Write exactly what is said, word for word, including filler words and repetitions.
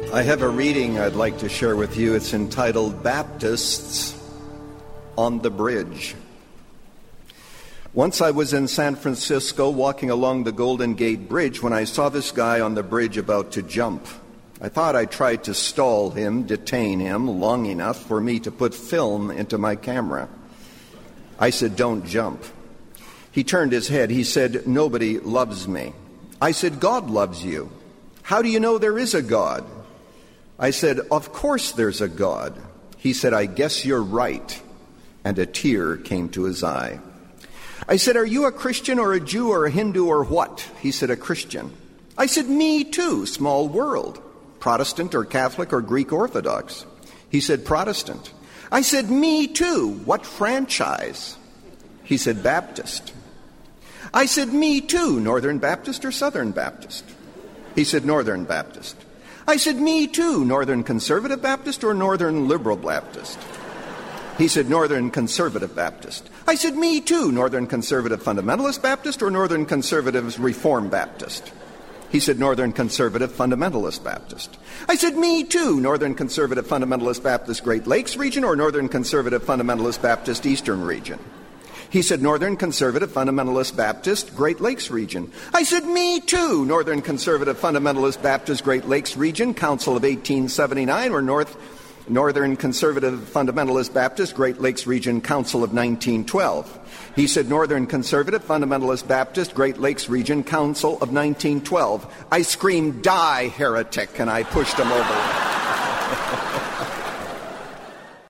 I have a reading I'd like to share with you. It's entitled Baptists on the Bridge. Once I was in San Francisco walking along the Golden Gate Bridge when I saw this guy on the bridge about to jump. I thought I tried to stall him, detain him long enough for me to put film into my camera. I said, "Don't jump." He turned his head. He said, "Nobody loves me." I said, "God loves you. How do you know there is a God?" I said, "Of course there's a God." He said, "I guess you're right." And a tear came to his eye. I said, "Are you a Christian or a Jew or a Hindu or what?" He said, "A Christian." I said, "Me too, small world. Protestant or Catholic or Greek Orthodox?" He said, "Protestant." I said, "Me too. What franchise?" He said, "Baptist." I said, "Me too. Northern Baptist or Southern Baptist?" He said, "Northern Baptist." I said, "Me too. Northern Conservative Baptist or Northern Liberal Baptist?" He said, "Northern Conservative Baptist." I said, "Me too. Northern Conservative Fundamentalist Baptist or Northern Conservative Reform Baptist?" He said, "Northern Conservative Fundamentalist Baptist." I said, "Me too. Northern Conservative Fundamentalist Baptist Great Lakes region or Northern Conservative Fundamentalist Baptist Eastern region?" He said, "Northern Conservative Fundamentalist Baptist Great Lakes region." I said, "Me too. Northern Conservative Fundamentalist Baptist Great Lakes region, Council of eighteen seventy-nine or North Northern Conservative Fundamentalist Baptist Great Lakes region, Council of nineteen twelve. He said, "Northern Conservative Fundamentalist Baptist Great Lakes region, Council of nineteen twelve. I screamed, "Die, heretic," and I pushed him over.